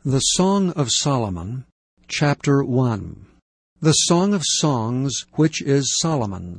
The Song of Solomon, Chapter 1. The Song of Songs, which is Solomon's.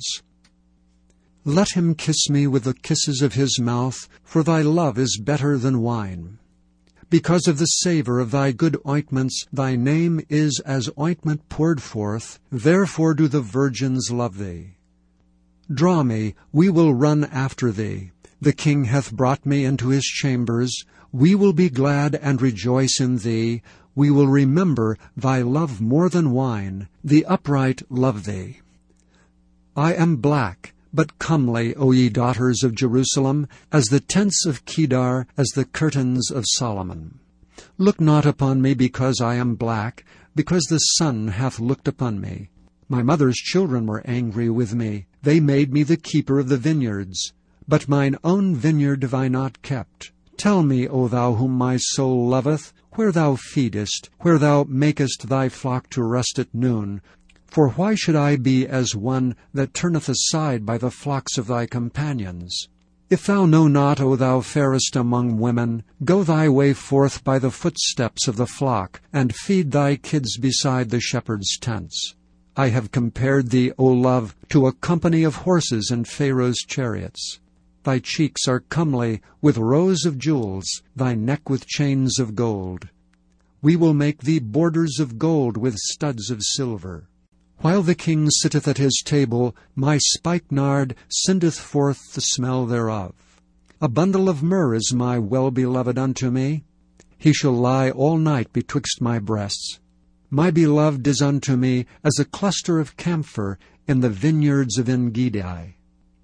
Let him kiss me with the kisses of his mouth, for thy love is better than wine. Because of the savour of thy good ointments, thy name is as ointment poured forth, therefore do the virgins love thee. Draw me, we will run after thee. The king hath brought me into his chambers. We will be glad and rejoice in thee. We will remember thy love more than wine. The upright love thee. I am black, but comely, O ye daughters of Jerusalem, as the tents of Kedar, as the curtains of Solomon. Look not upon me because I am black, because the sun hath looked upon me. My mother's children were angry with me. They made me the keeper of the vineyards. But mine own vineyard have I not kept. Tell me, O thou whom my soul loveth, where thou feedest, where thou makest thy flock to rest at noon. For why should I be as one that turneth aside by the flocks of thy companions? If thou know not, O thou fairest among women, go thy way forth by the footsteps of the flock, and feed thy kids beside the shepherds' tents. I have compared thee, O love, to a company of horses in Pharaoh's chariots. Thy cheeks are comely with rows of jewels, thy neck with chains of gold. We will make thee borders of gold with studs of silver. While the king sitteth at his table, my spikenard sendeth forth the smell thereof. A bundle of myrrh is my well-beloved unto me. He shall lie all night betwixt my breasts. My beloved is unto me as a cluster of camphor in the vineyards of En-gedi.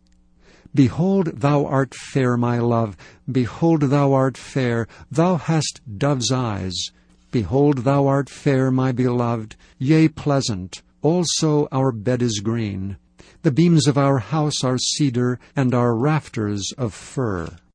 Behold, thou art fair, my love. Behold, thou art fair. Thou hast dove's eyes. Behold, thou art fair, my beloved. Yea, pleasant. Also our bed is green. The beams of our house are cedar, and our rafters of fir.